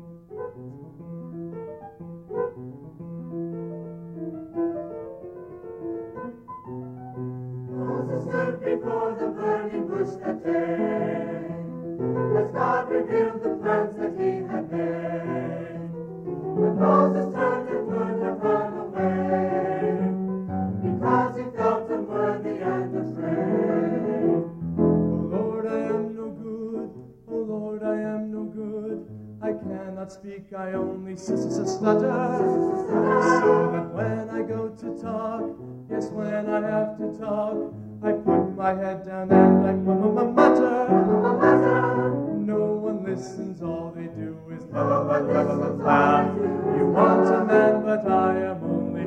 Moses stood before the burning bush that day, as God revealed the plans that he had made. But Moses turned and would have run away, because he felt unworthy and afraid. Oh Lord, I am no good. Oh Lord, I am no good. I cannot speak, I only stutter. So that when I go to talk, yes, when I have to talk, I put my head down and I mutter. No one listens, all they do is la la la la la la la. You want a man, but I am only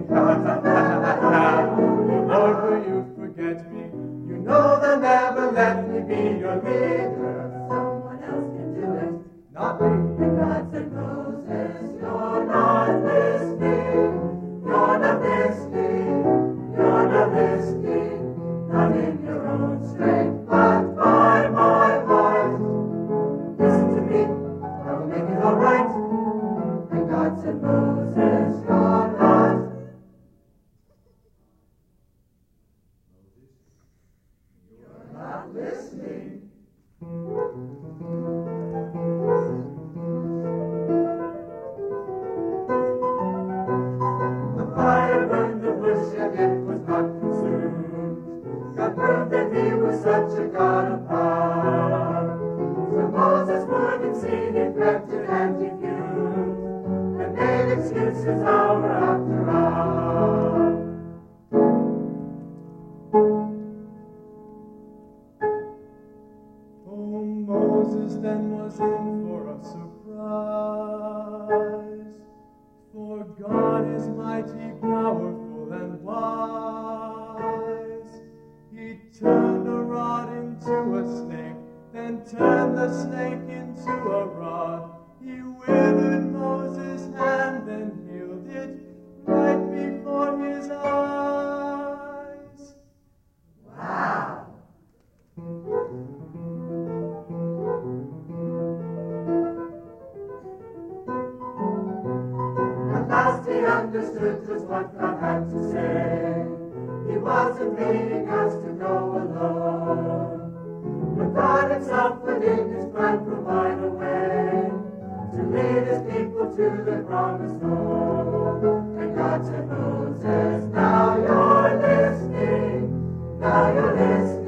Oh Lord, will you forget me? You know they'll never let me be your leader. Someone else can do it. Not me. And God said, Moses, you're not listening. You're not listening. You're not listening. Not in your own strength, but by my heart. Listen to me. I will make it all right. And God said, Moses, you're not. You're not listening. The fire burned the bush and it was not consumed. God proved that he was such a God of power. So Moses wouldn't see, he fretted and he fumed, and made excuses hour after hour. Oh, Moses then was in for a surprise. For God is mighty, powerful, and wise. He turned a rod into a snake, then turned the snake into a rod. He withered Moses' hand, then healed it right before his eyes. Wow! At last he understood just what God had to say. He wasn't leading us to go alone, but God himself would in his plan provide a way to lead his people to the promised home. And God said, Moses, now you're listening. Now you're listening.